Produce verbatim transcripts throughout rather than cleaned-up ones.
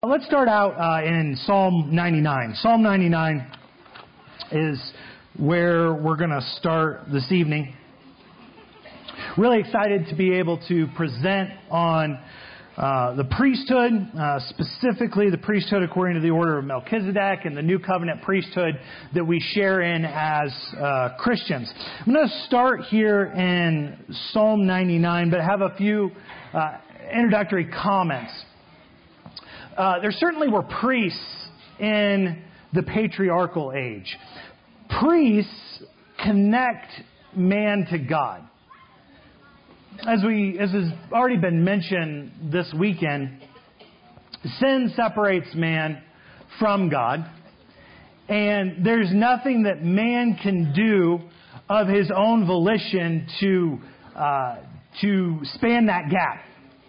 Let's start out uh, in Psalm ninety-nine. Psalm ninety-nine is where we're going to start this evening. Really excited to be able to present on uh, the priesthood, uh, specifically the priesthood according to the order of Melchizedek and the new covenant priesthood that we share in as uh, Christians. I'm going to start here in Psalm ninety-nine, but have a few uh, introductory comments. Uh, there certainly were priests in the patriarchal age. Priests connect man to God. As we, as has already been mentioned this weekend, sin separates man from God, and there's nothing that man can do of his own volition to uh, to span that gap.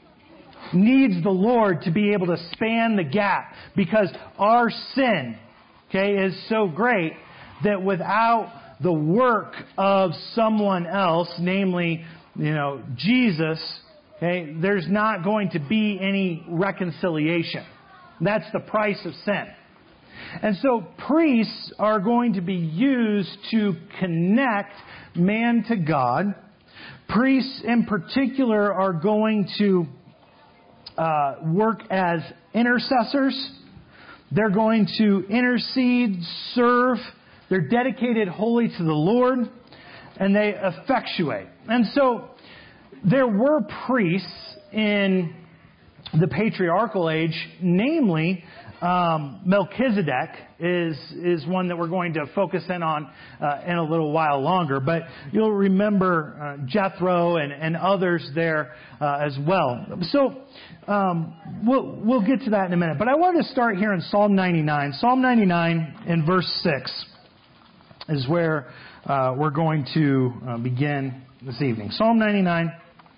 Needs the Lord to be able to span the gap, because our sin, okay, is so great that without the work of someone else, namely, you know, Jesus, okay, there's not going to be any reconciliation. That's the price of sin. And so priests are going to be used to connect man to God. Priests in particular are going to uh, work as intercessors. They're going to intercede, serve. They're dedicated wholly to the Lord, and they effectuate. And so there were priests in the patriarchal age, namely um, Melchizedek is is one that we're going to focus in on uh, in a little while longer. But you'll remember uh, Jethro and, and others there uh, as well. So um, we'll we'll get to that in a minute. But I wanted to start here in Psalm ninety-nine. Psalm ninety-nine in verse six is where uh, we're going to uh, begin this evening. Psalm ninety-nine,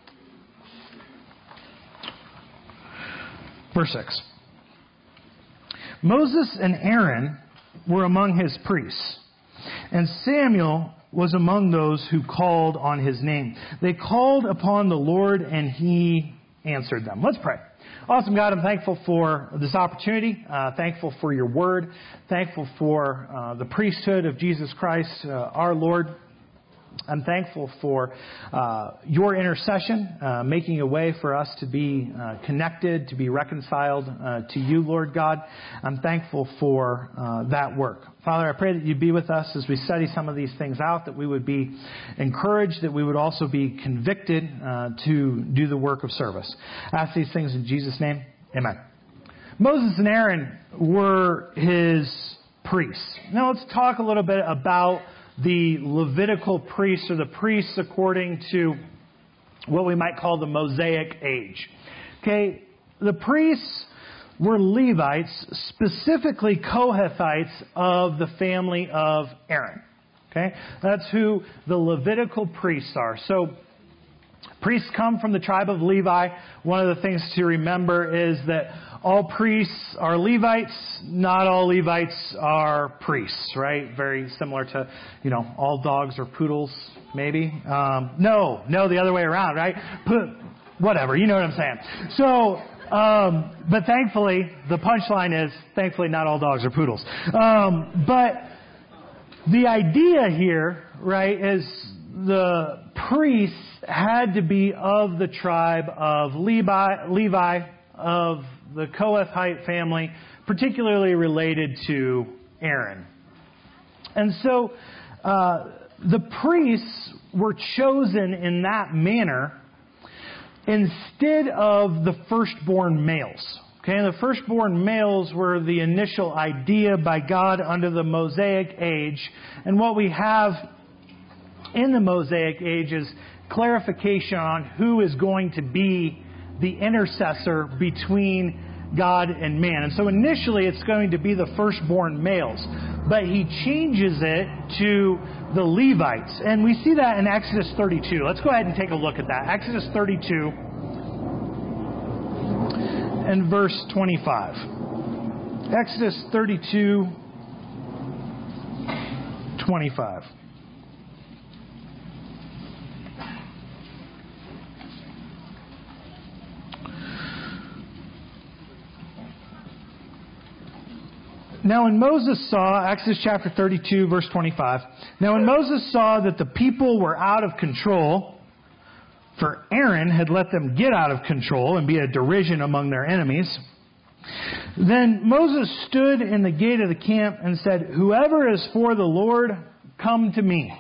verse six. Moses and Aaron were among his priests, and Samuel was among those who called on his name. They called upon the Lord, and he answered them. Let's pray. Awesome God, I'm thankful for this opportunity, uh, thankful for your word, thankful for uh, the priesthood of Jesus Christ, uh, our Lord. I'm thankful for uh, your intercession, uh, making a way for us to be uh, connected, to be reconciled uh, to you, Lord God. I'm thankful for uh, that work. Father, I pray that you'd be with us as we study some of these things out, that we would be encouraged, that we would also be convicted uh, to do the work of service. I ask these things in Jesus' name. Amen. Moses and Aaron were his priests. Now let's talk a little bit about the Levitical priests, or the priests according to what we might call the Mosaic age. Okay, the priests were Levites, specifically Kohathites of the family of Aaron. Okay, that's who the Levitical priests are. So priests come from the tribe of Levi. One of the things to remember is that all priests are Levites. Not all Levites are priests, right? Very similar to, you know, all dogs are poodles, maybe. Um, no, no, the other way around, right? Put, whatever, you know what I'm saying. So, um, but thankfully, the punchline is, thankfully, not all dogs are poodles. Um, but the idea here, right, is the priests had to be of the tribe of Levi, Levi of the Kohathite family, particularly related to Aaron. And so uh, the priests were chosen in that manner instead of the firstborn males. Okay, and the firstborn males were the initial idea by God under the Mosaic age. And what we have in the Mosaic age is clarification on who is going to be the intercessor between God and man. And so initially it's going to be the firstborn males, but he changes it to the Levites. And we see that in Exodus thirty-two. Let's go ahead and take a look at that. Exodus thirty-two and verse twenty-five. Exodus thirty-two, twenty-five. Now when Moses saw, Exodus chapter thirty-two, verse twenty-five, now when Moses saw that the people were out of control, for Aaron had let them get out of control and be a derision among their enemies, then Moses stood in the gate of the camp and said, "Whoever is for the Lord, come to me."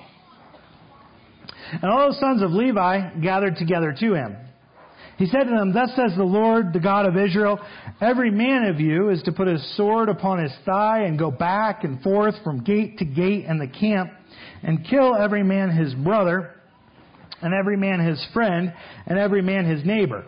And all the sons of Levi gathered together to him. He said to them, "Thus says the Lord, the God of Israel, every man of you is to put his sword upon his thigh and go back and forth from gate to gate in the camp and kill every man his brother and every man his friend and every man his neighbor."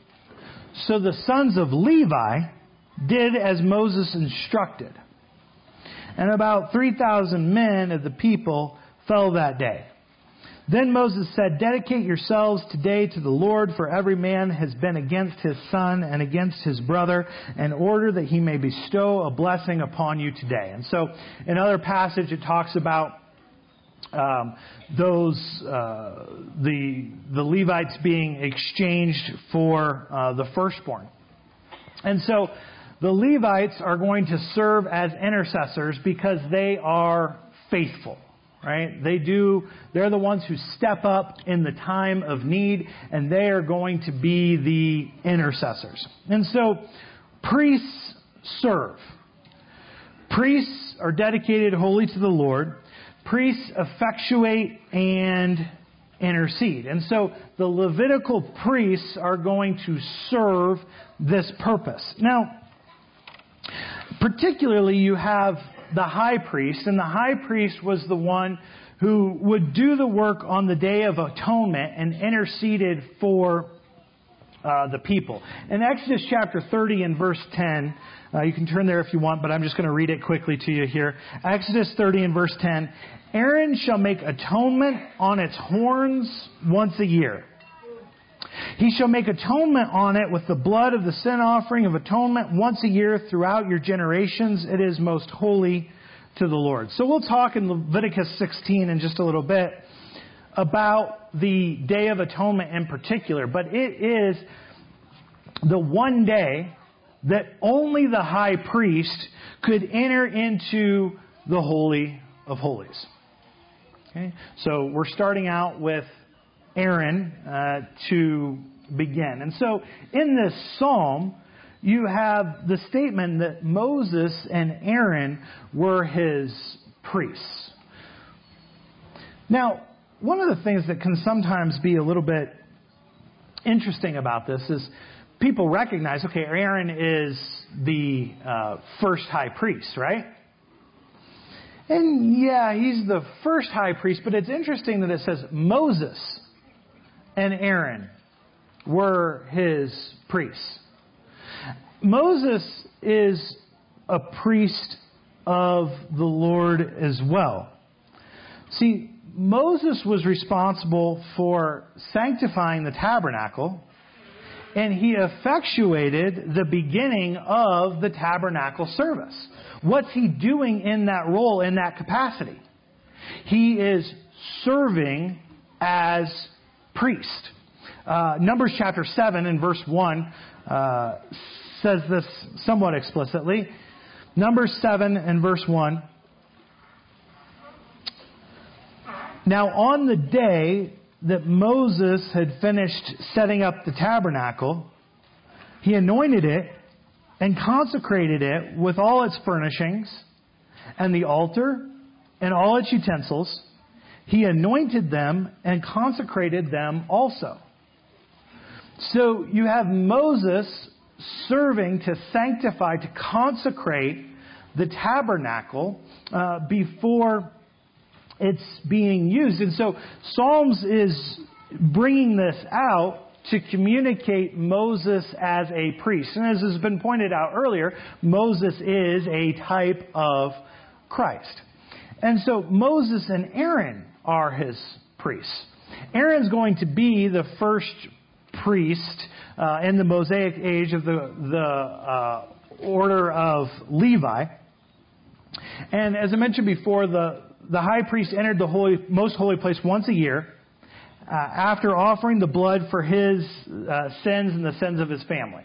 So the sons of Levi did as Moses instructed. And about three thousand men of the people fell that day. Then Moses said, "Dedicate yourselves today to the Lord, for every man has been against his son and against his brother, in order that he may bestow a blessing upon you today." And so, in another passage, it talks about um, those uh, the the Levites being exchanged for uh, the firstborn. And so, the Levites are going to serve as intercessors because they are faithful. Right? They do, they're the ones who step up in the time of need, and they are going to be the intercessors. And so, priests serve. Priests are dedicated wholly to the Lord. Priests effectuate and intercede. And so, the Levitical priests are going to serve this purpose. Now, particularly you have the high priest, and the high priest was the one who would do the work on the Day of Atonement and interceded for uh, the people. In Exodus chapter thirty and verse ten, uh, you can turn there if you want, but I'm just going to read it quickly to you here. Exodus thirty and verse ten, "Aaron shall make atonement on its horns once a year. He shall make atonement on it with the blood of the sin offering of atonement once a year throughout your generations. It is most holy to the Lord." So we'll talk in Leviticus sixteen in just a little bit about the Day of Atonement in particular. But it is the one day that only the high priest could enter into the Holy of Holies. Okay? So we're starting out with Aaron uh, to begin. And so in this psalm, you have the statement that Moses and Aaron were his priests. Now, one of the things that can sometimes be a little bit interesting about this is people recognize, okay, Aaron is the uh, first high priest, right? And yeah, he's the first high priest, but it's interesting that it says Moses and Aaron were his priests. Moses is a priest of the Lord as well. See, Moses was responsible for sanctifying the tabernacle, and he effectuated the beginning of the tabernacle service. What's he doing in that role, in that capacity? He is serving as priest. Uh, Numbers chapter seven and verse one uh, says this somewhat explicitly. Numbers seven and verse one. "Now on the day that Moses had finished setting up the tabernacle, he anointed it and consecrated it with all its furnishings and the altar and all its utensils. He anointed them and consecrated them also." So you have Moses serving to sanctify, to consecrate the tabernacle uh, before it's being used. And so Psalms is bringing this out to communicate Moses as a priest. And as has been pointed out earlier, Moses is a type of Christ. And so Moses and Aaron are his priests. Aaron's going to be the first priest uh, in the Mosaic age of the, the uh, order of Levi. And as I mentioned before, the, the high priest entered the holy, most holy place once a year uh, after offering the blood for his uh, sins and the sins of his family.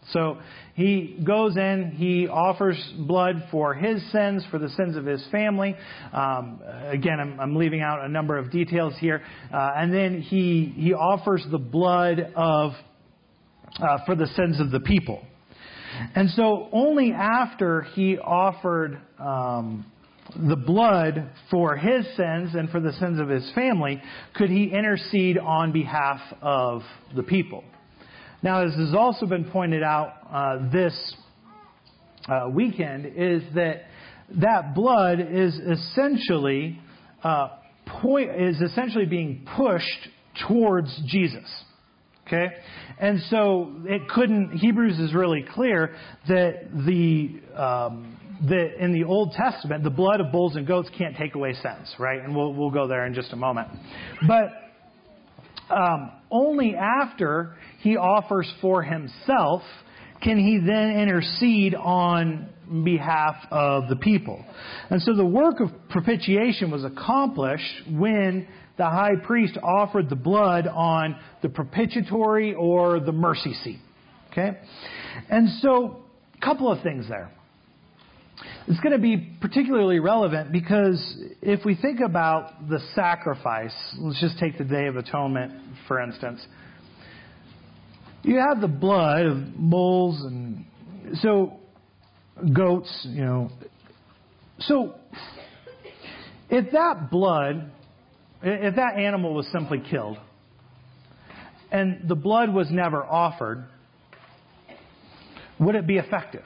So he goes in, he offers blood for his sins, for the sins of his family. Um, again, I'm, I'm leaving out a number of details here. Uh, and then he he offers the blood of uh, for the sins of the people. And so only after he offered um, the blood for his sins and for the sins of his family could he intercede on behalf of the people. Now, as has also been pointed out uh, this uh, weekend, is that that blood is essentially uh, point is essentially being pushed towards Jesus. Okay, and so it couldn't. Hebrews is really clear that the um, that in the Old Testament, the blood of bulls and goats can't take away sins, right? And we'll we'll go there in just a moment, but. Um, only after he offers for himself can he then intercede on behalf of the people. And so the work of propitiation was accomplished when the high priest offered the blood on the propitiatory or the mercy seat. Okay? And so, a couple of things there. It's going to be particularly relevant because if we think about the sacrifice, let's just take the Day of Atonement, for instance. You have the blood of bulls and so goats, you know. So if that blood, if that animal was simply killed and the blood was never offered, would it be effective?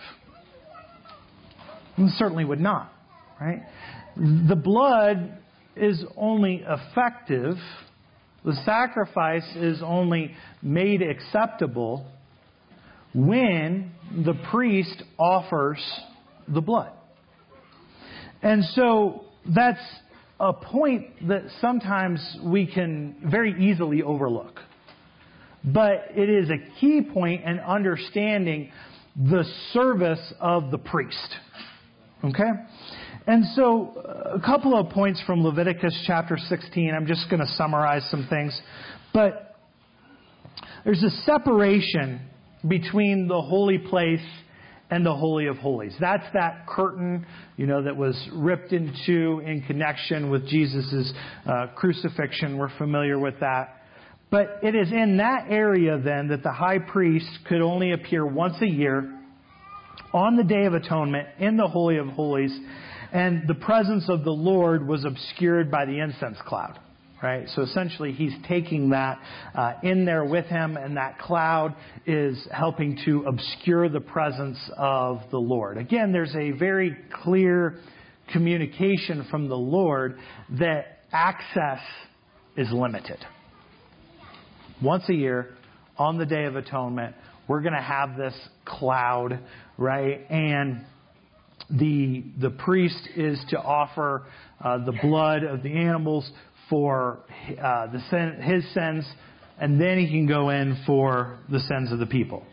It certainly would not, right? The blood is only effective, the sacrifice is only made acceptable when the priest offers the blood. And so that's a point that sometimes we can very easily overlook. But it is a key point in understanding the service of the priest. Okay? And so, a couple of points from Leviticus chapter sixteen. I'm just going to summarize some things. But there's a separation between the holy place and the Holy of Holies. That's that curtain, you know, that was ripped in two in connection with Jesus' uh, crucifixion. We're familiar with that. But it is in that area then that the high priest could only appear once a year on the Day of Atonement in the Holy of Holies, and the presence of the Lord was obscured by the incense cloud. Right? So essentially he's taking that uh, in there with him, and that cloud is helping to obscure the presence of the Lord. Again, there's a very clear communication from the Lord that access is limited. Once a year, on the Day of Atonement, we're going to have this cloud, right? And the the priest is to offer uh, the blood of the animals for uh, the sin, his sins, and then he can go in for the sins of the people.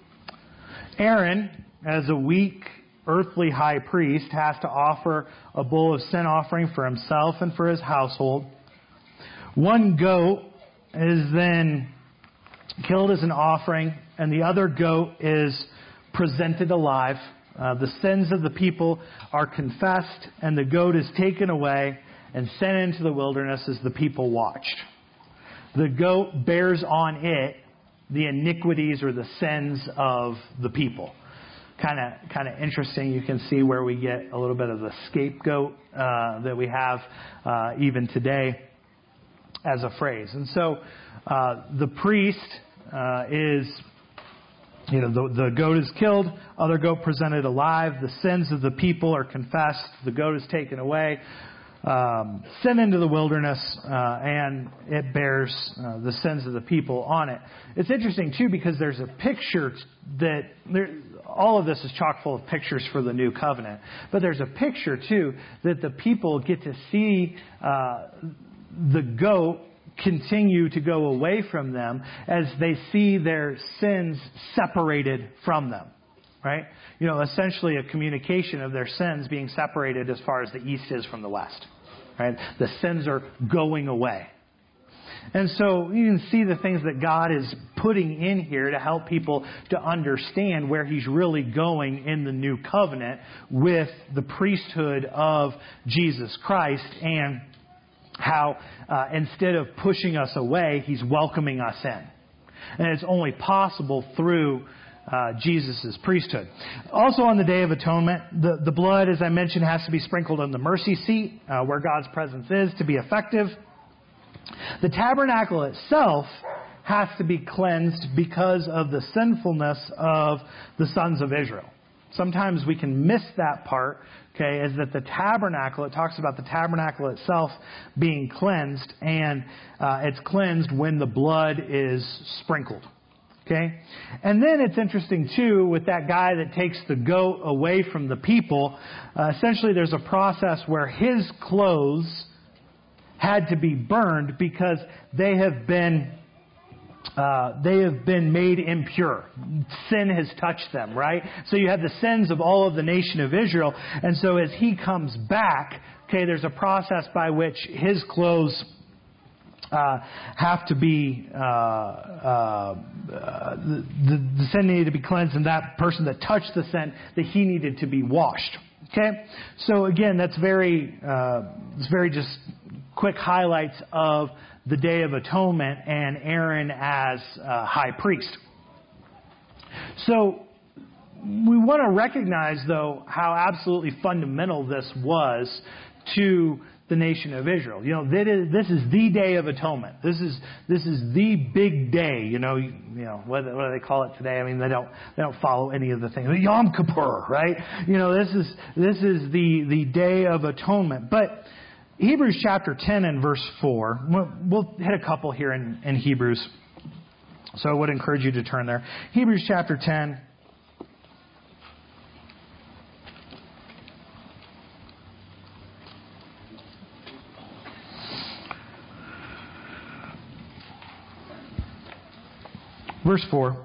Aaron, as a weak earthly high priest, has to offer a bull of sin offering for himself and for his household. One goat is then killed as an offering, and the other goat is presented alive. Uh, the sins of the people are confessed, and the goat is taken away and sent into the wilderness as the people watched. The goat bears on it the iniquities or the sins of the people. Kind of, kind of interesting. You can see where we get a little bit of the scapegoat uh, that we have uh, even today as a phrase. And so uh, the priest uh, is, you know, the, the goat is killed, other goat presented alive. The sins of the people are confessed. The goat is taken away. Um, sent into the wilderness, uh, and it bears uh, the sins of the people on it. It's interesting, too, because there's a picture that, there, all of this is chock full of pictures for the new covenant, but there's a picture, too, that the people get to see uh, the goat continue to go away from them as they see their sins separated from them. Right? You know, essentially a communication of their sins being separated as far as the east is from the west. Right? The sins are going away. And so you can see the things that God is putting in here to help people to understand where He's really going in the new covenant with the priesthood of Jesus Christ, and how uh, instead of pushing us away, He's welcoming us in. And it's only possible through uh, Jesus' priesthood. Also on the Day of Atonement, the, the blood, as I mentioned, has to be sprinkled on the mercy seat, uh, where God's presence is, to be effective. The tabernacle itself has to be cleansed because of the sinfulness of the sons of Israel. Sometimes we can miss that part, okay, is that the tabernacle, it talks about the tabernacle itself being cleansed, and uh, it's cleansed when the blood is sprinkled. Okay? And then it's interesting, too, with that guy that takes the goat away from the people, uh, essentially there's a process where his clothes had to be burned because they have been uh, they have been made impure. Sin has touched them, right? So you have the sins of all of the nation of Israel. And so as he comes back, okay, there's a process by which his clothes Uh, have to be, uh, uh, the, the, the sin needed to be cleansed, and that person that touched the sin, that he needed to be washed. Okay? So again, that's very, uh, it's very just quick highlights of the Day of Atonement and Aaron as uh, high priest. So we want to recognize, though, how absolutely fundamental this was to the nation of Israel. You know, that is, this is the Day of Atonement. This is this is the big day. You know, you, you know what, what do they call it today? I mean, they don't they don't follow any of the things. Yom Kippur, right? You know, this is this is the the Day of Atonement. But Hebrews chapter ten and verse four. We'll, we'll hit a couple here in, in Hebrews. So I would encourage you to turn there. Hebrews chapter ten. Verse four.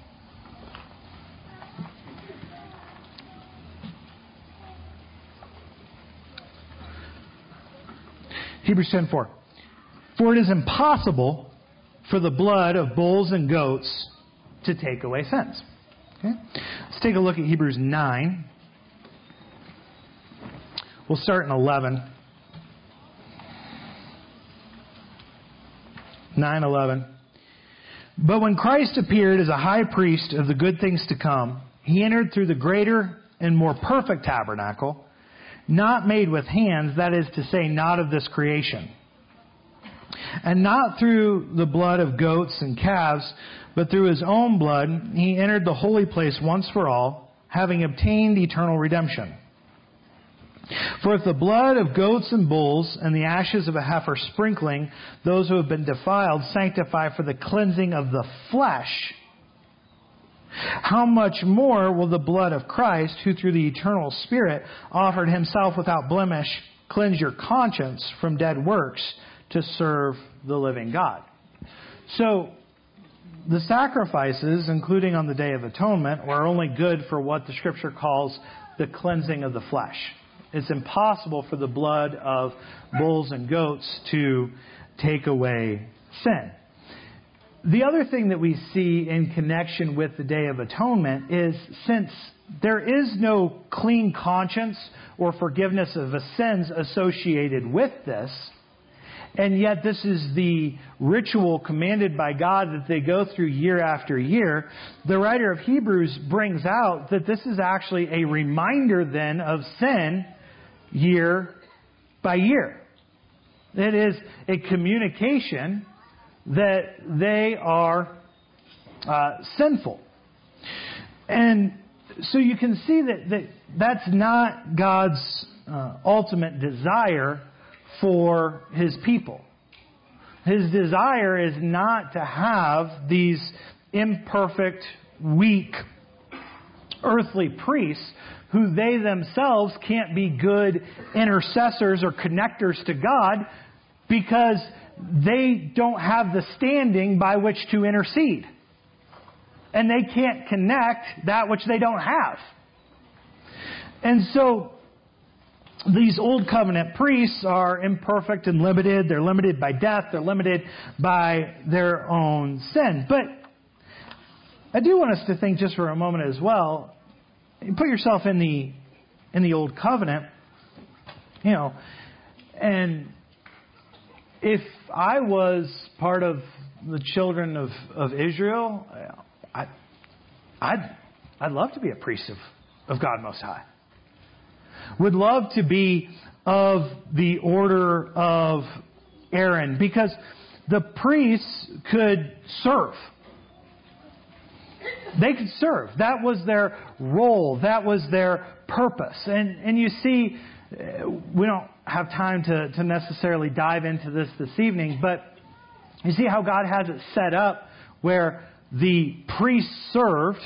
Hebrews ten four. For it is impossible for the blood of bulls and goats to take away sins. Okay? Let's take a look at Hebrews nine. We'll start in eleven. nine eleven. But when Christ appeared as a high priest of the good things to come, He entered through the greater and more perfect tabernacle, not made with hands, that is to say, not of this creation. And not through the blood of goats and calves, but through His own blood, He entered the holy place once for all, having obtained eternal redemption. For if the blood of goats and bulls and the ashes of a heifer sprinkling those who have been defiled sanctify for the cleansing of the flesh, how much more will the blood of Christ, who through the eternal Spirit offered Himself without blemish, cleanse your conscience from dead works to serve the living God? So, the sacrifices, including on the Day of Atonement, were only good for what the Scripture calls the cleansing of the flesh. It's impossible for the blood of bulls and goats to take away sin. The other thing that we see in connection with the Day of Atonement is, since there is no clean conscience or forgiveness of sins associated with this, and yet this is the ritual commanded by God that they go through year after year, the writer of Hebrews brings out that this is actually a reminder then of sin year by year. It is a communication that they are uh, sinful. And so you can see that, that that's not God's uh, ultimate desire for His people. His desire is not to have these imperfect, weak, earthly priests who they themselves can't be good intercessors or connectors to God because they don't have the standing by which to intercede. And they can't connect that which they don't have. And so these old covenant priests are imperfect and limited. They're limited by death. They're limited by their own sin. But I do want us to think just for a moment as well. Put yourself in the in the old covenant, you know, and if I was part of the children of, of Israel, I, I'd I'd love to be a priest of, of God Most High. Would love to be of the order of Aaron, because the priests could serve. They could serve. That was their role. That was their purpose. And and you see, we don't have time to, to necessarily dive into this this evening, but you see how God has it set up where the priests served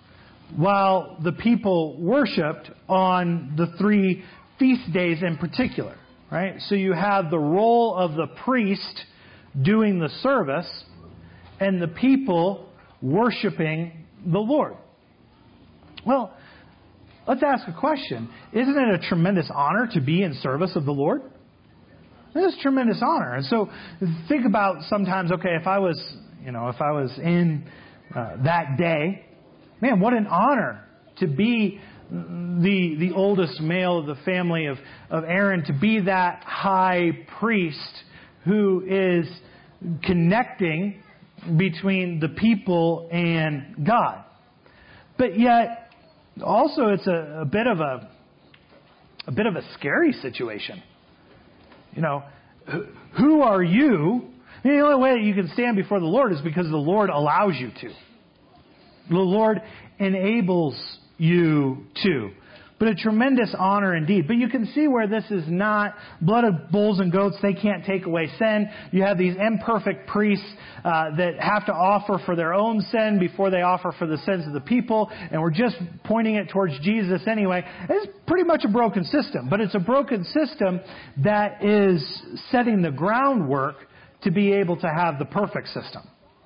while the people worshipped on the three feast days in particular, right? So you have the role of the priest doing the service and the people worshiping the Lord. Well, let's ask a question. Isn't it a tremendous honor to be in service of the Lord? It is a tremendous honor. And so think about sometimes, okay, if I was, you know, if I was in uh, that day, man, what an honor to be the the oldest male of the family of, of Aaron, to be that high priest who is connecting between the people and God. But yet, also it's a, a bit of a a bit of a scary situation. You know, who are you? The only way that you can stand before the Lord is because the Lord allows you to. The Lord enables you to. But a tremendous honor indeed. But you can see where this is not blood of bulls and goats. They can't take away sin. You have these imperfect priests uh, that have to offer for their own sin before they offer for the sins of the people. And we're just pointing it towards Jesus anyway. It's pretty much a broken system. But it's a broken system that is setting the groundwork to be able to have the perfect system.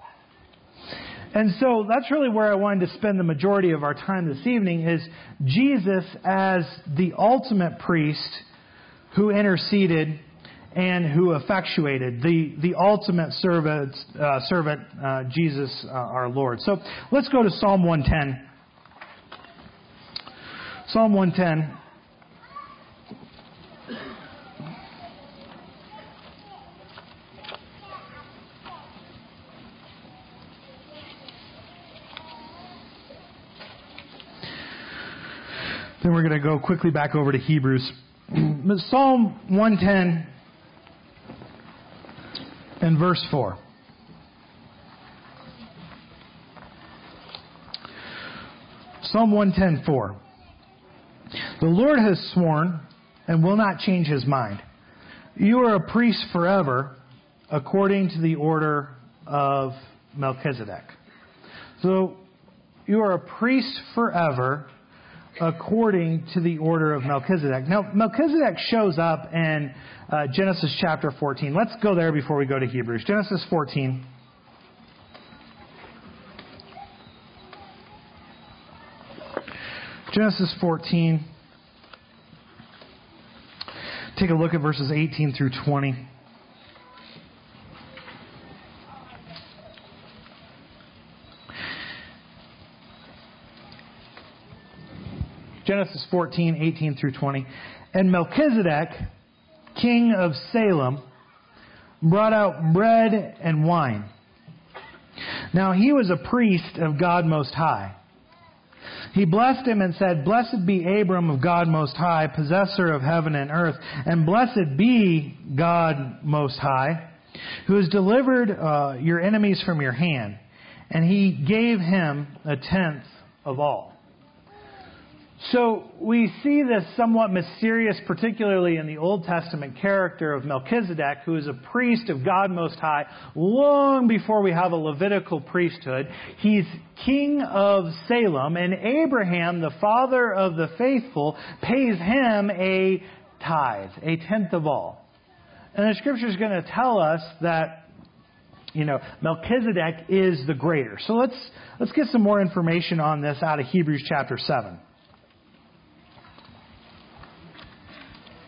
And so that's really where I wanted to spend the majority of our time this evening, is Jesus as the ultimate priest who interceded and who effectuated, the, the ultimate servant, uh, servant uh, Jesus uh, our Lord. So let's go to Psalm one ten. Psalm one ten. Then we're going to go quickly back over to Hebrews. Psalm one ten and verse four. Psalm one ten, four. The Lord has sworn and will not change his mind. You are a priest forever, according to the order of Melchizedek. So you are a priest forever, according to the order of Melchizedek. Now, Melchizedek shows up in uh, Genesis chapter fourteen. Let's go there before we go to Hebrews. Genesis fourteen. Genesis fourteen. Take a look at verses eighteen through twenty. Genesis fourteen, eighteen through twenty. And Melchizedek, king of Salem, brought out bread and wine. Now he was a priest of God Most High. He blessed him and said, Blessed be Abram of God Most High, possessor of heaven and earth, and blessed be God Most High, who has delivered uh, your enemies from your hand. And he gave him a tenth of all. So we see this somewhat mysterious, particularly in the Old Testament, character of Melchizedek, who is a priest of God Most High long before we have a Levitical priesthood. He's king of Salem, and Abraham, the father of the faithful, pays him a tithe, a tenth of all. And the Scripture is going to tell us that, you know, Melchizedek is the greater. So let's let's get some more information on this out of Hebrews chapter seven.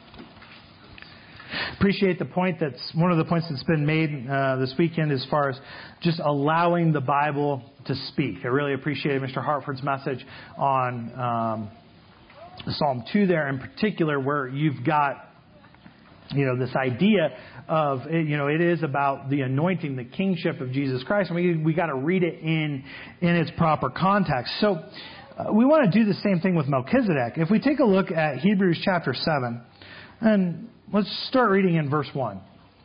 appreciate the point that's one of the points that's been made uh, this weekend as far as just allowing the Bible to speak. I really appreciated Mister Hartford's message on um, Psalm two there in particular, where you've got, you know, this idea of, you know, it is about the anointing, the kingship of Jesus Christ, and we we got to read it in in its proper context. So uh, we want to do the same thing with Melchizedek. If we take a look at Hebrews chapter seven, and let's start reading in verse one.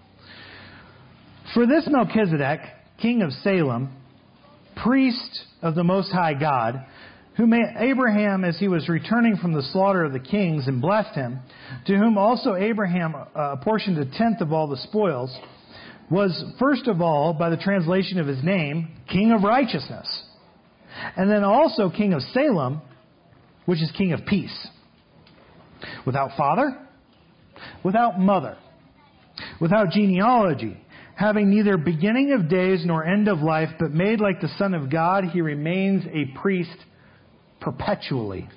For this Melchizedek, king of Salem, priest of the Most High God, who met Abraham as he was returning from the slaughter of the kings and blessed him, to whom also Abraham uh, apportioned a tenth of all the spoils, was first of all, by the translation of his name, King of Righteousness, and then also King of Salem, which is King of Peace. Without father, without mother, without genealogy, having neither beginning of days nor end of life, but made like the Son of God, he remains a priest perpetually.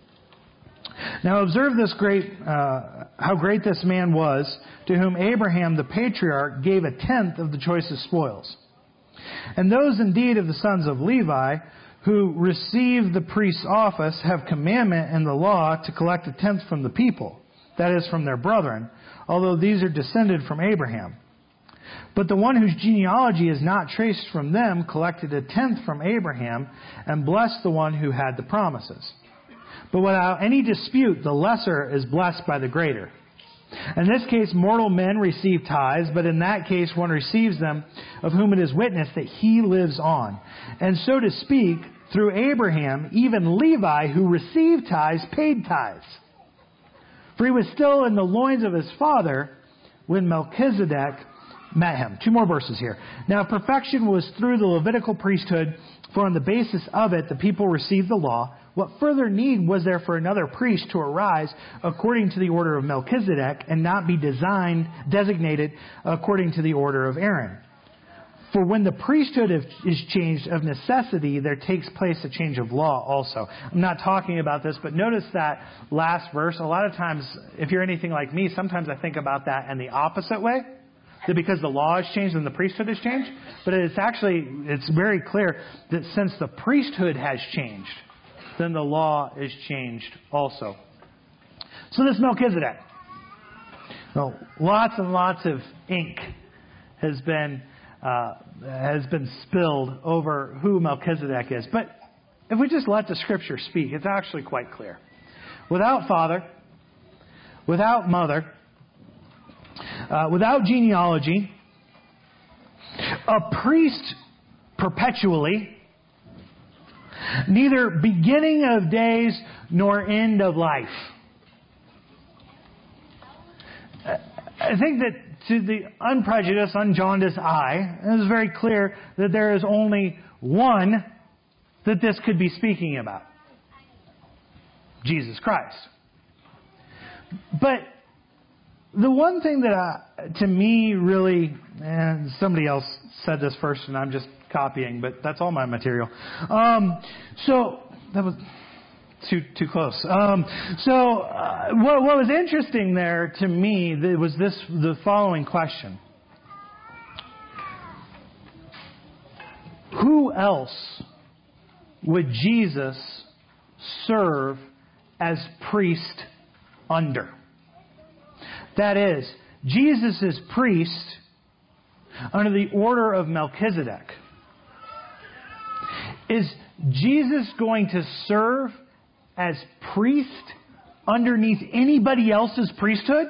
Now observe this great, uh, how great this man was, to whom Abraham the patriarch gave a tenth of the choicest spoils. And those indeed of the sons of Levi, who receive the priest's office, have commandment in the law to collect a tenth from the people, that is, from their brethren, although these are descended from Abraham. But the one whose genealogy is not traced from them collected a tenth from Abraham and blessed the one who had the promises. But without any dispute, the lesser is blessed by the greater. In this case, mortal men receive tithes, but in that case one receives them, of whom it is witnessed that he lives on. And so to speak, through Abraham, even Levi, who received tithes, paid tithes. For he was still in the loins of his father when Melchizedek met him. Two more verses here. Now, perfection was through the Levitical priesthood, for on the basis of it the people received the law. What further need was there for another priest to arise according to the order of Melchizedek and not be designed, designated according to the order of Aaron? For when the priesthood is changed of necessity, there takes place a change of law also. I'm not talking about this, but notice that last verse. A lot of times, if you're anything like me, sometimes I think about that in the opposite way. That because the law has changed, then the priesthood has changed. But it's actually, it's very clear that since the priesthood has changed, then the law is changed also. So this Melchizedek. Well, lots and lots of ink has been uh, has been spilled over who Melchizedek is. But if we just let the Scripture speak, it's actually quite clear. Without father, without mother, Uh, without genealogy, a priest perpetually, neither beginning of days nor end of life. I think that to the unprejudiced, unjaundiced eye, it is very clear that there is only one that this could be speaking about. Jesus Christ. But the one thing that I, to me really, and somebody else said this first and I'm just copying, but that's all my material. Um, so, that was too too close. Um, so, uh, what, what was interesting there to me was this: the following question: who else would Jesus serve as priest under? That is, Jesus is priest under the order of Melchizedek. Is Jesus going to serve as priest underneath anybody else's priesthood?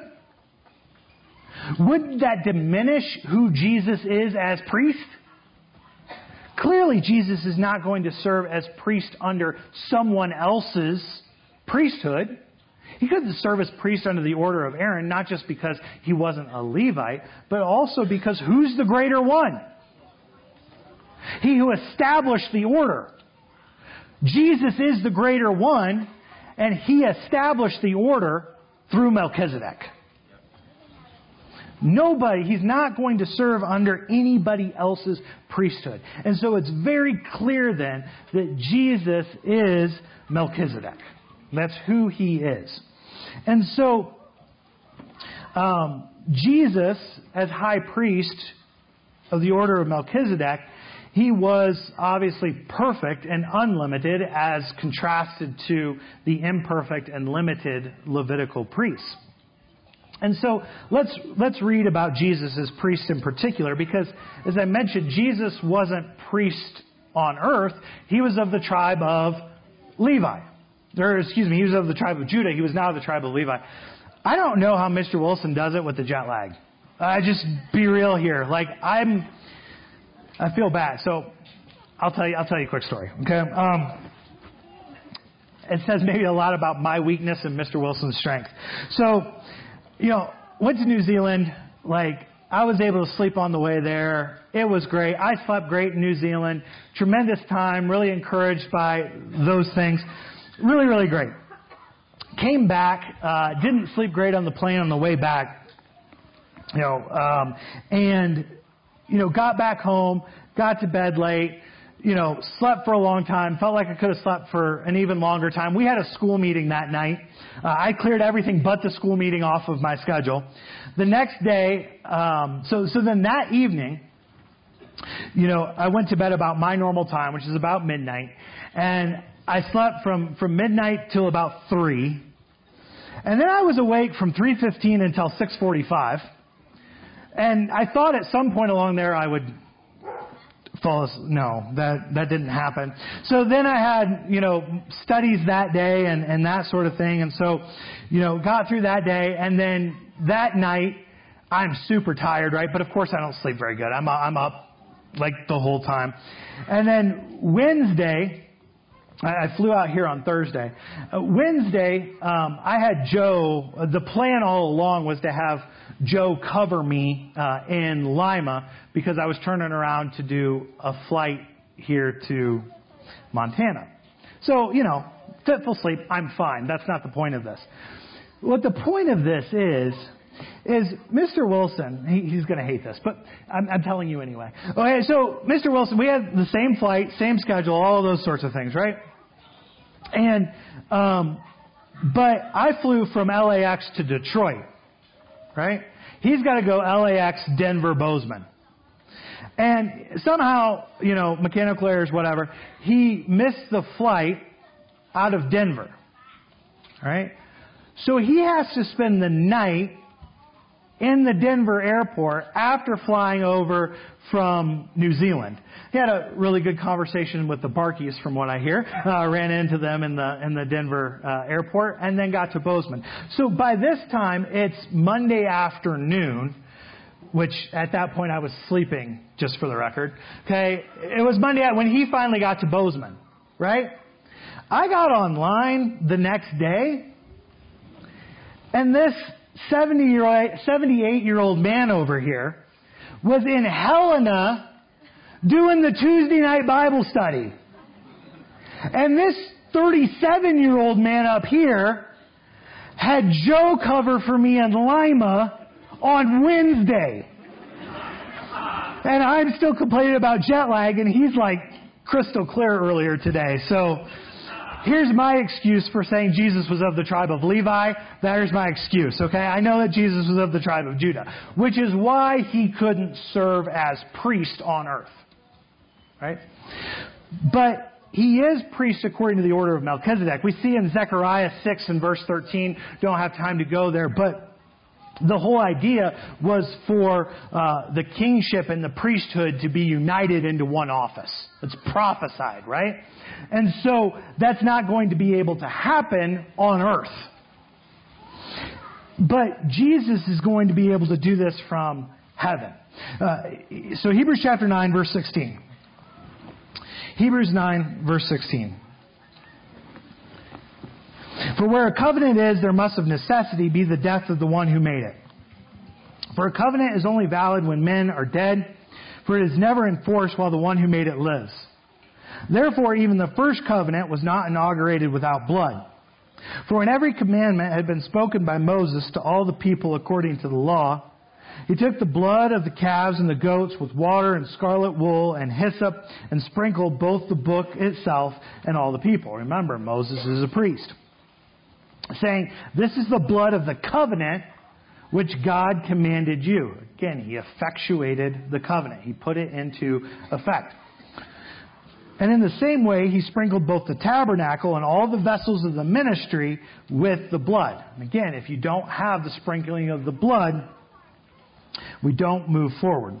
Would that diminish who Jesus is as priest? Clearly, Jesus is not going to serve as priest under someone else's priesthood. He couldn't serve as priest under the order of Aaron, not just because he wasn't a Levite, but also because who's the greater one? He who established the order. Jesus is the greater one, and he established the order through Melchizedek. Nobody, he's not going to serve under anybody else's priesthood. And so it's very clear then that Jesus is Melchizedek. That's who he is. And so, um, Jesus, as high priest of the order of Melchizedek, he was obviously perfect and unlimited as contrasted to the imperfect and limited Levitical priests. And so let's let's read about Jesus as priest in particular, because as I mentioned, Jesus wasn't priest on earth. He was of the tribe of Levi. Or excuse me, he was of the tribe of Judah. He was now of the tribe of Levi. I don't know how Mister Wilson does it with the jet lag. I just be real here. Like I'm I feel bad. So I'll tell you I'll tell you a quick story. Okay? Um it says maybe a lot about my weakness and Mister Wilson's strength. So You know, went to New Zealand, like, I was able to sleep on the way there. It was great. I slept great in New Zealand. Tremendous time, really encouraged by those things. Really, really great. Came back, uh, didn't sleep great on the plane on the way back, you know, um, and, you know, got back home, got to bed late, you know, slept for a long time, felt like I could have slept for an even longer time. We had a school meeting that night. Uh, I cleared everything but the school meeting off of my schedule. The next day, um, so, so then that evening, you know, I went to bed about my normal time, which is about midnight, and I slept from, from midnight till about three. And then I was awake from three fifteen until six forty-five. And I thought at some point along there I would fall asleep. No, that, that didn't happen. So then I had, you know, studies that day and, and that sort of thing. And so, you know, got through that day. And then that night, I'm super tired, right? But of course I don't sleep very good. I'm, I'm up like the whole time. And then Wednesday, I flew out here on Thursday. Uh, Wednesday, um, I had Joe, uh, the plan all along was to have Joe cover me uh, in Lima because I was turning around to do a flight here to Montana. So, you know, fitful sleep, I'm fine. That's not the point of this. What the point of this is, is Mister Wilson, he, he's going to hate this, but I'm, I'm telling you anyway. Okay, so Mister Wilson, we had the same flight, same schedule, all of those sorts of things, right? And, um, but I flew from L A X to Detroit, right? He's got to go L A X, Denver, Bozeman. And somehow, you know, mechanical errors, whatever, he missed the flight out of Denver, right? So he has to spend the night in the Denver airport after flying over from New Zealand. He had a really good conversation with the Barkeys, from what I hear. Uh, ran into them in the in the Denver uh, airport, and then got to Bozeman. So by this time, it's Monday afternoon, which at that point I was sleeping, just for the record. Okay, it was Monday when he finally got to Bozeman, right? I got online the next day, and this seventy-eight-year-old man over here was in Helena doing the Tuesday night Bible study. And this thirty-seven-year-old man up here had Joe cover for me in Lima on Wednesday. And I'm still complaining about jet lag, and he's like crystal clear earlier today. So here's my excuse for saying Jesus was of the tribe of Levi. There's my excuse, okay? I know that Jesus was of the tribe of Judah, which is why he couldn't serve as priest on earth, right? But he is priest according to the order of Melchizedek. We see in Zechariah six and verse thirteen, don't have time to go there, but the whole idea was for uh, the kingship and the priesthood to be united into one office. It's prophesied, right? And so that's not going to be able to happen on earth. But Jesus is going to be able to do this from heaven. Uh, so Hebrews chapter nine, verse sixteen. Hebrews nine, verse sixteen. For where a covenant is, there must of necessity be the death of the one who made it. For a covenant is only valid when men are dead, for it is never enforced while the one who made it lives. Therefore, even the first covenant was not inaugurated without blood. For when every commandment had been spoken by Moses to all the people according to the law, he took the blood of the calves and the goats with water and scarlet wool and hyssop and sprinkled both the book itself and all the people. Remember, Moses is a priest. Saying, this is the blood of the covenant which God commanded you. Again, he effectuated the covenant. He put it into effect. And in the same way, he sprinkled both the tabernacle and all the vessels of the ministry with the blood. And again, if you don't have the sprinkling of the blood, we don't move forward.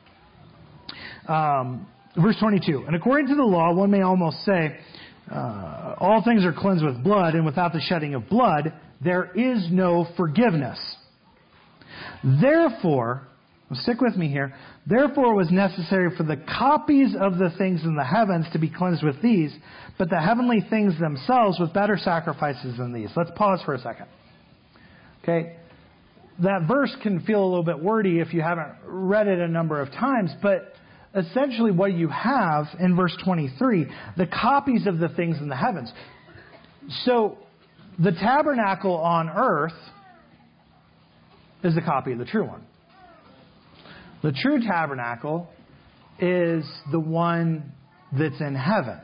Um, verse twenty-two. And according to the law, one may almost say, uh, all things are cleansed with blood, and without the shedding of blood, there is no forgiveness. Therefore, stick with me here. Therefore it was necessary for the copies of the things in the heavens to be cleansed with these, but the heavenly things themselves with better sacrifices than these. Let's pause for a second. Okay. That verse can feel a little bit wordy if you haven't read it a number of times, but essentially what you have in verse twenty-three, the copies of the things in the heavens. So the tabernacle on earth is a copy of the true one. The true tabernacle is the one that's in heaven.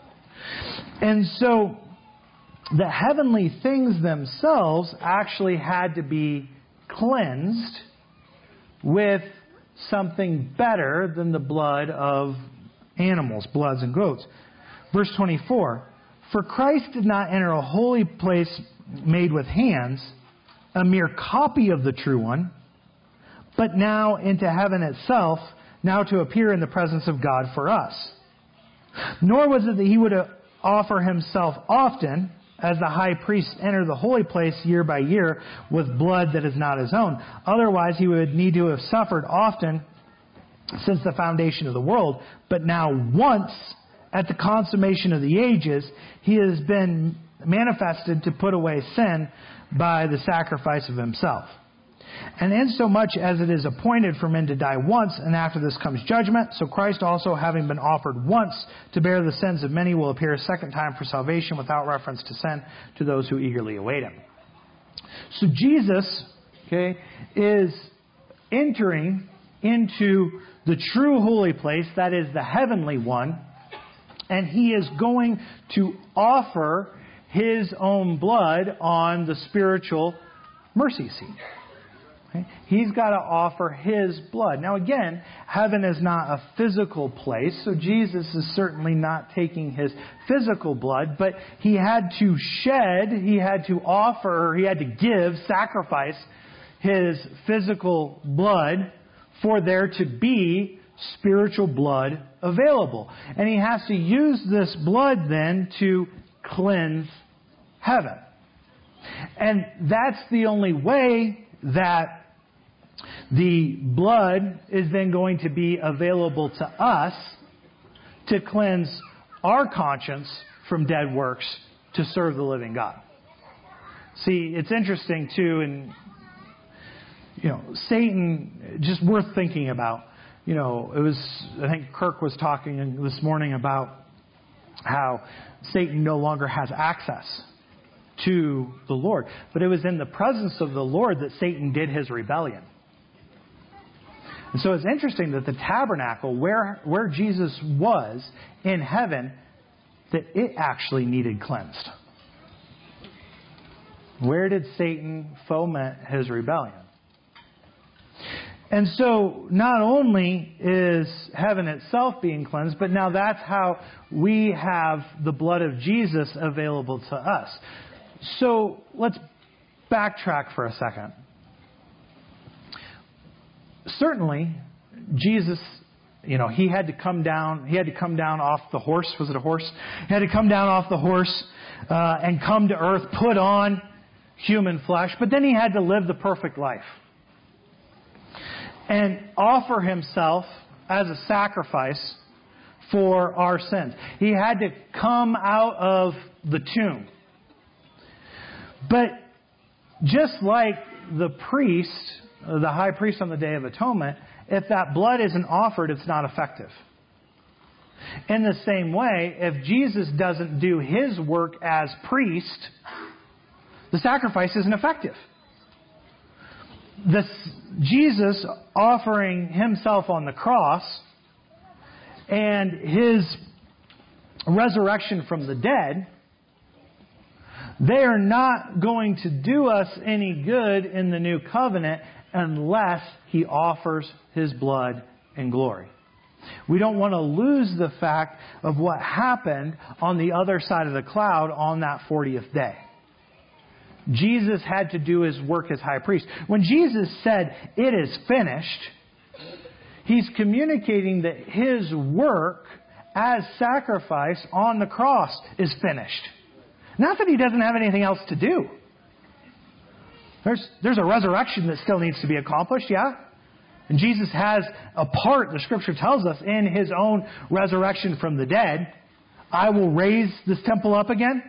And so the heavenly things themselves actually had to be cleansed with something better than the blood of animals, bloods and goats. Verse twenty-four, for Christ did not enter a holy place made with hands, a mere copy of the true one, but now into heaven itself, now to appear in the presence of God for us. Nor was it that he would offer himself often, as the high priest entered the holy place year by year with blood that is not his own. Otherwise he would need to have suffered often since the foundation of the world. But now once, at the consummation of the ages, he has been manifested to put away sin by the sacrifice of himself. And insomuch as it is appointed for men to die once, and after this comes judgment, so Christ also, having been offered once to bear the sins of many, will appear a second time for salvation without reference to sin to those who eagerly await him. So Jesus, okay, is entering into the true holy place, that is the heavenly one, and he is going to offer his own blood on the spiritual mercy seat. Okay? He's got to offer his blood. Now again, heaven is not a physical place, so Jesus is certainly not taking his physical blood, but he had to shed, he had to offer, he had to give, sacrifice his physical blood for there to be spiritual blood available. And he has to use this blood then to cleanse heaven. And that's the only way that the blood is then going to be available to us to cleanse our conscience from dead works to serve the living God. See, it's interesting too, and you know, Satan, just worth thinking about. You know, it was, I think Kirk was talking this morning about how Satan no longer has access to the Lord. But it was in the presence of the Lord that Satan did his rebellion. And so it's interesting that the tabernacle, where, where Jesus was in heaven, that it actually needed cleansed. Where did Satan foment his rebellion? And so not only is heaven itself being cleansed, but now that's how we have the blood of Jesus available to us. So let's backtrack for a second. Certainly, Jesus, you know, he had to come down, he had to come down off the horse. Was it a horse? He had to come down off the horse uh, and come to earth, put on human flesh, but then he had to live the perfect life and offer himself as a sacrifice for our sins. He had to come out of the tomb. But just like the priest, the high priest on the Day of Atonement, if that blood isn't offered, it's not effective. In the same way, if Jesus doesn't do his work as priest, the sacrifice isn't effective. This, Jesus offering himself on the cross and his resurrection from the dead, They are not going to do us any good in the new covenant unless He offers His blood and glory. We don't want to lose the fact of what happened on the other side of the cloud on that fortieth day. Jesus had to do His work as high priest. When Jesus said, "It is finished," He's communicating that His work as sacrifice on the cross is finished. Not that He doesn't have anything else to do. There's, there's a resurrection that still needs to be accomplished, yeah? And Jesus has a part, the Scripture tells us, in His own resurrection from the dead. I will raise this temple up again.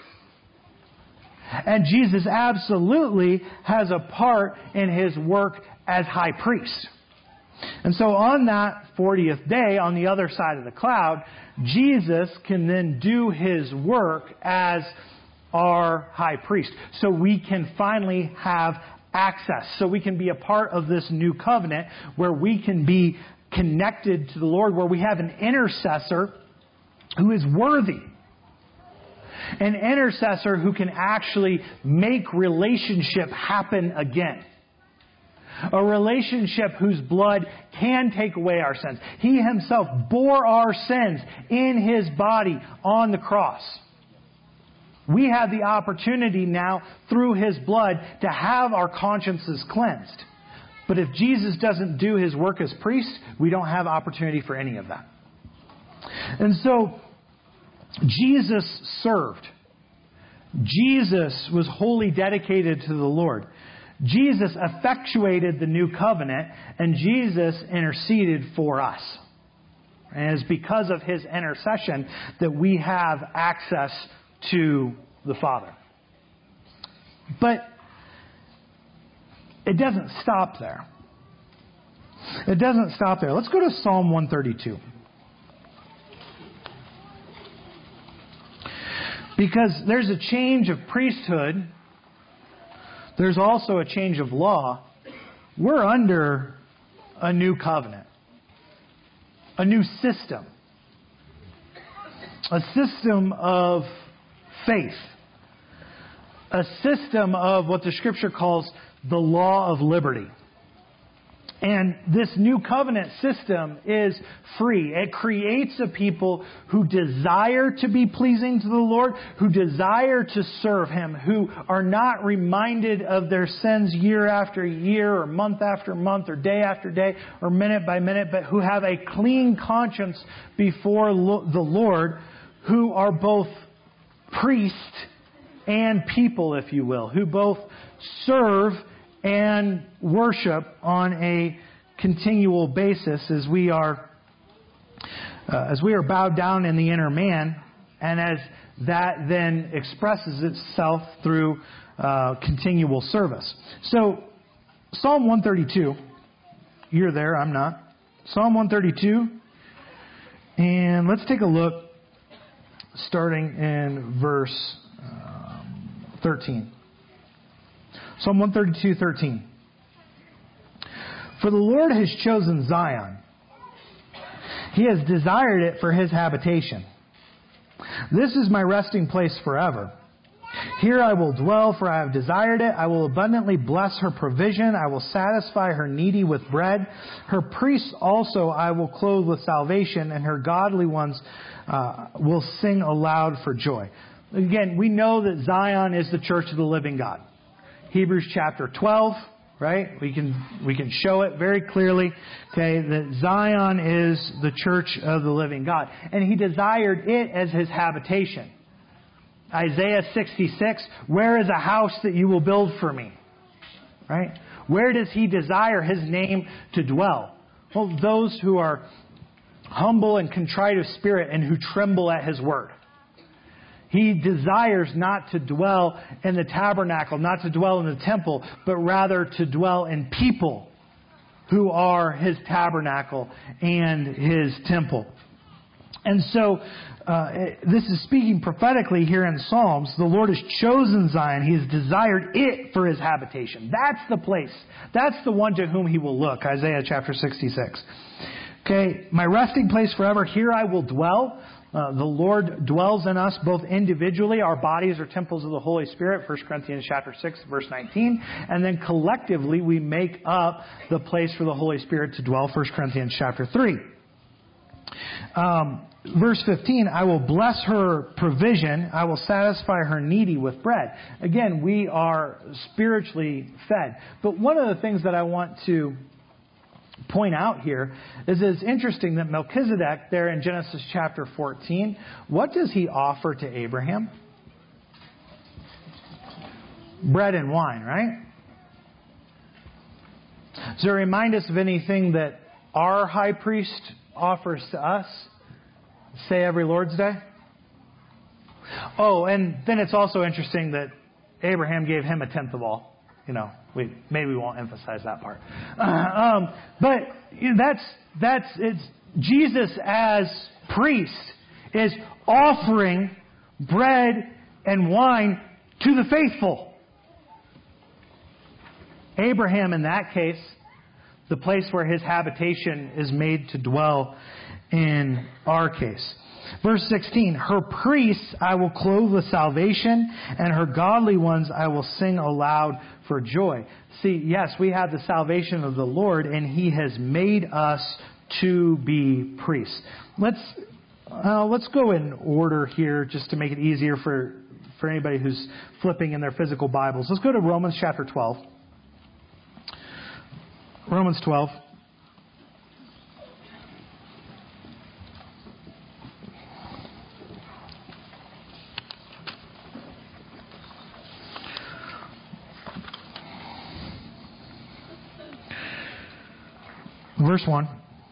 And Jesus absolutely has a part in His work as high priest. And so on that fortieth day, on the other side of the cloud, Jesus can then do His work as our high priest. So we can finally have access. So we can be a part of this new covenant where we can be connected to the Lord, where we have an intercessor who is worthy. An intercessor who can actually make relationship happen again. A relationship whose blood can take away our sins. He Himself bore our sins in His body on the cross. We have the opportunity now through His blood to have our consciences cleansed. But if Jesus doesn't do His work as priest, we don't have opportunity for any of that. And so Jesus served. Jesus was wholly dedicated to the Lord. Jesus effectuated the new covenant, and Jesus interceded for us. And it's because of His intercession that we have access to the Father. But it doesn't stop there. It doesn't stop there. Let's go to Psalm one thirty-two. Because there's a change of priesthood. There's also a change of law. We're under a new covenant. A new system. A system of faith. A system of what the Scripture calls the law of liberty. And this new covenant system is free. It creates a people who desire to be pleasing to the Lord, who desire to serve Him, who are not reminded of their sins year after year, or month after month, or day after day, or minute by minute, but who have a clean conscience before the Lord, who are both priest and people, if you will, who both serve and worship on a continual basis as we are uh, as we are bowed down in the inner man, and as that then expresses itself through uh, continual service. So, Psalm one thirty-two, you're there, I'm not. Psalm one thirty-two, and let's take a look starting in verse um, thirteen. Psalm one thirty-two, thirteen. For the Lord has chosen Zion. He has desired it for His habitation. This is my resting place forever. Here I will dwell, for I have desired it. I will abundantly bless her provision. I will satisfy her needy with bread. Her priests also I will clothe with salvation, and her godly ones uh, will sing aloud for joy. Again, we know that Zion is the church of the living God. Hebrews chapter twelve, right? We can we can show it very clearly, okay, that Zion is the church of the living God. And He desired it as His habitation. Isaiah sixty-six, where is a house that you will build for me? Right? Where does He desire His name to dwell? Well, those who are humble and contrite of spirit and who tremble at His word. He desires not to dwell in the tabernacle, not to dwell in the temple, but rather to dwell in people who are His tabernacle and His temple. And so, uh, this is speaking prophetically here in Psalms. The Lord has chosen Zion. He has desired it for His habitation. That's the place. That's the one to whom He will look. Isaiah chapter sixty-six. Okay, my resting place forever. Here I will dwell. Uh, the Lord dwells in us both individually. Our bodies are temples of the Holy Spirit, First Corinthians chapter six, verse nineteen. And then collectively we make up the place for the Holy Spirit to dwell, First Corinthians chapter three. Um, verse fifteen, I will bless her provision. I will satisfy her needy with bread. Again, we are spiritually fed. But one of the things that I want to point out here is it's interesting that Melchizedek there in Genesis chapter fourteen, what does he offer to Abraham? Bread and wine, right? Does it remind us of anything that our high priest offers to us, say every Lord's Day? Oh, and then it's also interesting that Abraham gave him a tenth of all. You know, we maybe we won't emphasize that part. Uh, um, but you know, that's that's it's Jesus as priest is offering bread and wine to the faithful. Abraham, in that case, the place where his habitation is made to dwell in our case. Verse sixteen, her priests I will clothe with salvation, and her godly ones I will sing aloud for joy. See, yes, we have the salvation of the Lord, and He has made us to be priests. Let's uh, let's go in order here, just to make it easier for for anybody who's flipping in their physical Bibles. Let's go to Romans chapter twelve. Romans twelve. Verse one.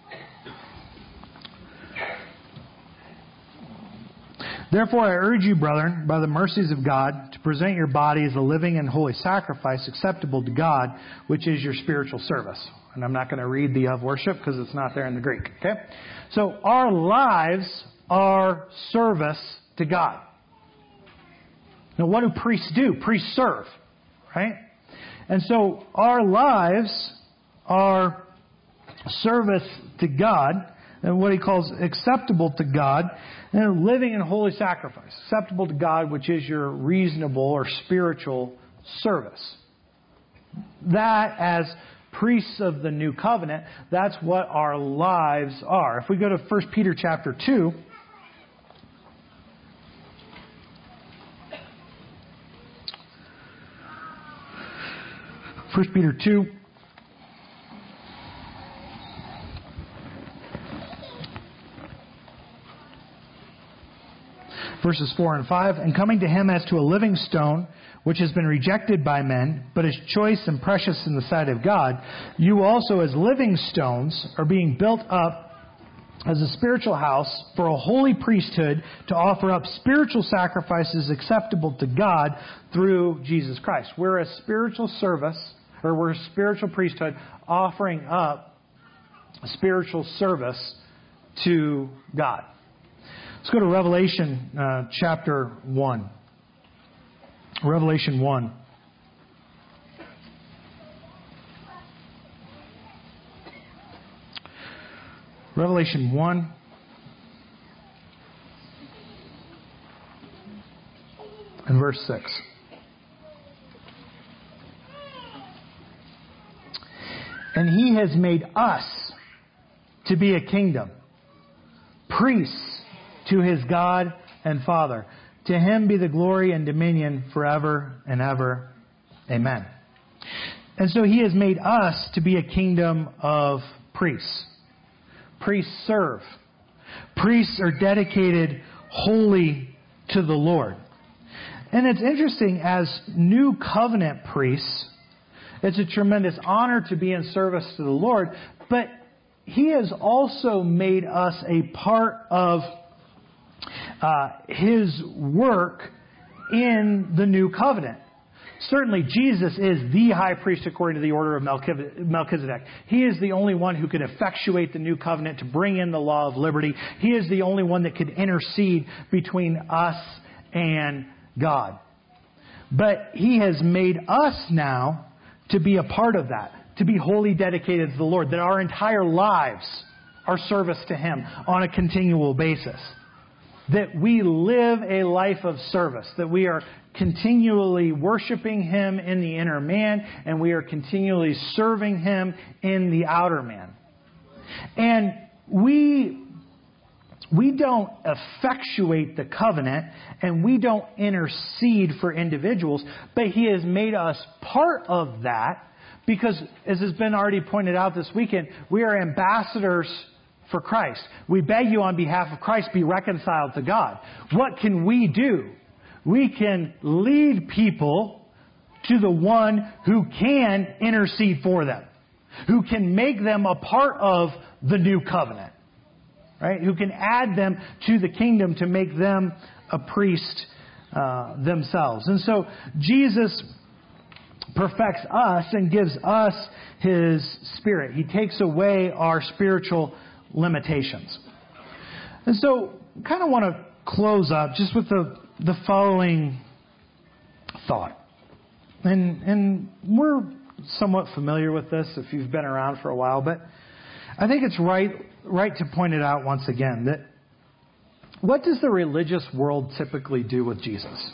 Therefore I urge you, brethren, by the mercies of God, to present your body as a living and holy sacrifice acceptable to God, which is your spiritual service. And I'm not going to read the of worship because it's not there in the Greek. Okay? So our lives are service to God. Now what do priests do? Priests serve. Right? And so our lives are service to God, and what he calls acceptable to God, and living in holy sacrifice. Acceptable to God, which is your reasonable or spiritual service. That, as priests of the new covenant, that's what our lives are. If we go to First Peter chapter two, First Peter two, verses four and five, and coming to him as to a living stone, which has been rejected by men, but is choice and precious in the sight of God, you also as living stones are being built up as a spiritual house for a holy priesthood to offer up spiritual sacrifices acceptable to God through Jesus Christ. We're a spiritual service, or we're a spiritual priesthood offering up spiritual service to God. Let's go to Revelation uh, chapter one. Revelation one. Revelation one. And verse six. And he has made us to be a kingdom, priests to his God and Father. To him be the glory and dominion forever and ever. Amen. And so he has made us to be a kingdom of priests. Priests serve. Priests are dedicated wholly to the Lord. And it's interesting, as new covenant priests, it's a tremendous honor to be in service to the Lord, but he has also made us a part of Uh, his work in the new covenant. Certainly, Jesus is the high priest according to the order of Melchizedek. He is the only one who could effectuate the new covenant to bring in the law of liberty. He is the only one that could intercede between us and God. But he has made us now to be a part of that, to be wholly dedicated to the Lord, that our entire lives are service to him on a continual basis. that we live a life of service, that we are continually worshiping Him in the inner man, and we are continually serving Him in the outer man. And we we don't effectuate the covenant, and we don't intercede for individuals, but He has made us part of that because, as has been already pointed out this weekend, we are ambassadors for Christ. We beg you on behalf of Christ, be reconciled to God. What can we do? We can lead people to the one who can intercede for them, who can make them a part of the new covenant, right? Who can add them to the kingdom to make them a priest uh, themselves. And so Jesus perfects us and gives us His Spirit. He takes away our spiritual limitations. And so I kind of want to close up just with the, the following thought. And, and we're somewhat familiar with this if you've been around for a while, but I think it's right, right to point it out once again that what does the religious world typically do with Jesus?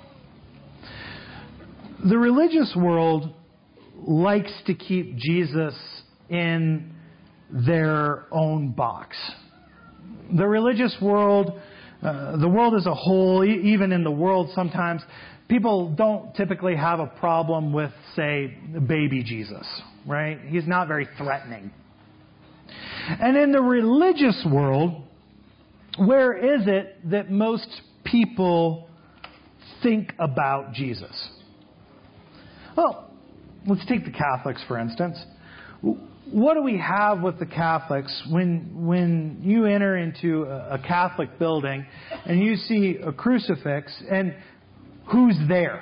The religious world likes to keep Jesus in their own box. The religious world, uh, the world as a whole, e- even in the world sometimes, people don't typically have a problem with, say, baby Jesus, right? He's not very threatening. And in the religious world, where is it that most people think about Jesus? Well, let's take the Catholics, for instance. What do we have with the Catholics when when you enter into a Catholic building and you see a crucifix and who's there?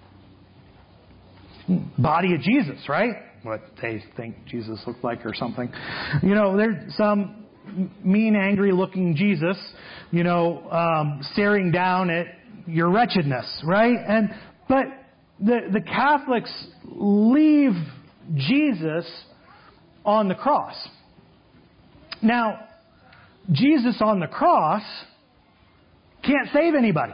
Body of Jesus, right? What they think Jesus looked like or something. You know, there's some mean, angry-looking Jesus, you know, um, staring down at your wretchedness, right? And but the the Catholics leave Jesus on the cross. Now, Jesus on the cross can't save anybody.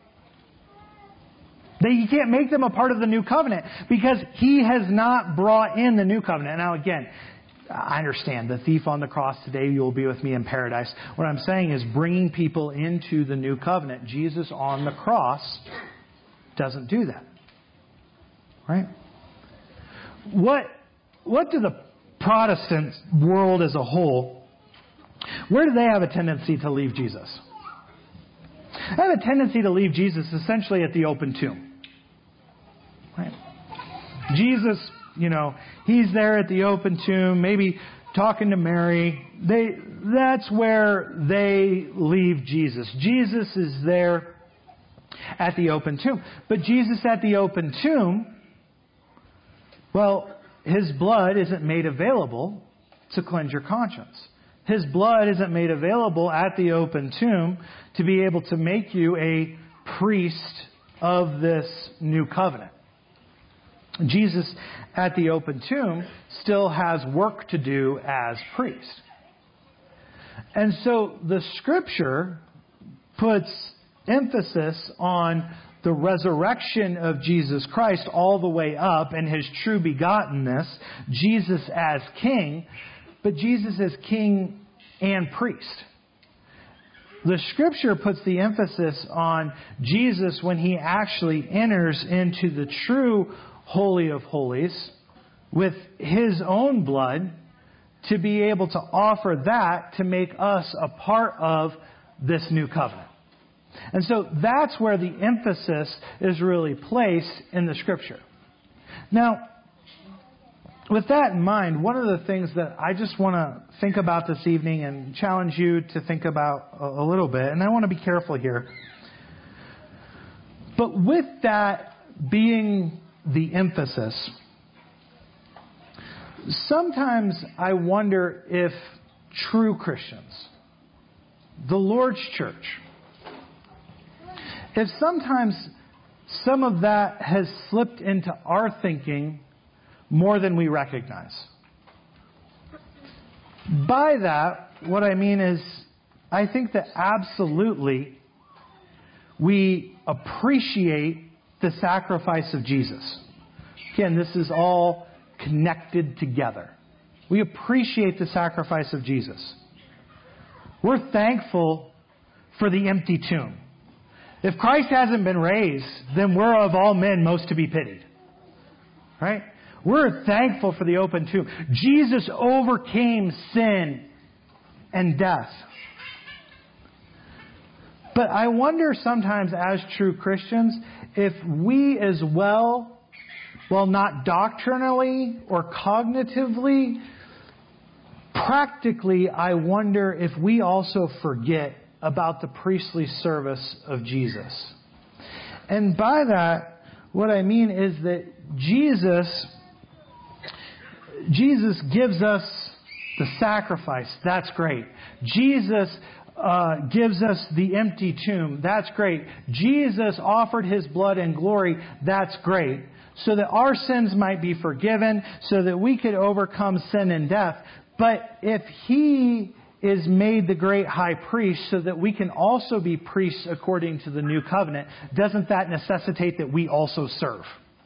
They, you can't make them a part of the new covenant because He has not brought in the new covenant. Now, again, I understand the thief on the cross today, you will be with me in paradise. What I'm saying is bringing people into the new covenant. Jesus on the cross doesn't do that. Right? What, what do the Protestant world as a whole, where do they have a tendency to leave Jesus? They have a tendency to leave Jesus essentially at the open tomb. Right? Jesus, you know, He's there at the open tomb, maybe talking to Mary. They, that's where they leave Jesus. Jesus is there at the open tomb. But Jesus at the open tomb, well, His blood isn't made available to cleanse your conscience. His blood isn't made available at the open tomb to be able to make you a priest of this new covenant. Jesus at the open tomb still has work to do as priest. And so the Scripture puts emphasis on the resurrection of Jesus Christ all the way up and His true begottenness, Jesus as King, but Jesus as King and priest. The Scripture puts the emphasis on Jesus when He actually enters into the true Holy of Holies with His own blood to be able to offer that to make us a part of this new covenant. And so that's where the emphasis is really placed in the Scripture. Now, with that in mind, one of the things that I just want to think about this evening and challenge you to think about a, a little bit, and I want to be careful here. But with that being the emphasis, sometimes I wonder if true Christians, the Lord's church, if sometimes some of that has slipped into our thinking more than we recognize. By that, what I mean is I think that absolutely we appreciate the sacrifice of Jesus. Again, this is all connected together. We appreciate the sacrifice of Jesus. We're thankful for the empty tomb. If Christ hasn't been raised, then we're of all men most to be pitied. Right? We're thankful for the open tomb. Jesus overcame sin and death. But I wonder sometimes as true Christians, if we as well, well, not doctrinally or cognitively, practically, I wonder if we also forget about the priestly service of Jesus. And by that, what I mean is that Jesus, Jesus gives us the sacrifice. That's great. Jesus uh, gives us the empty tomb. That's great. Jesus offered His blood and glory. That's great. So that our sins might be forgiven, so that we could overcome sin and death. But if He is made the great high priest so that we can also be priests according to the new covenant, doesn't that necessitate that we also serve?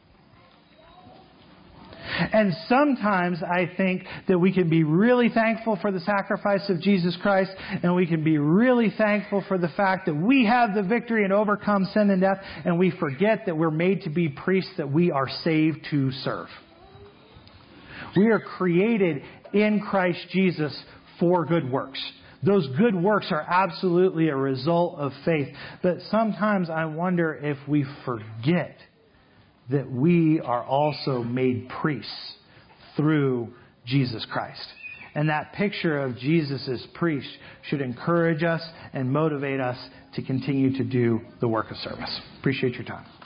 And sometimes I think that we can be really thankful for the sacrifice of Jesus Christ, and we can be really thankful for the fact that we have the victory and overcome sin and death, and we forget that we're made to be priests, that we are saved to serve. We are created in Christ Jesus for good works. Those good works are absolutely a result of faith. But sometimes I wonder if we forget that we are also made priests through Jesus Christ. And that picture of Jesus as priest should encourage us and motivate us to continue to do the work of service. Appreciate your time.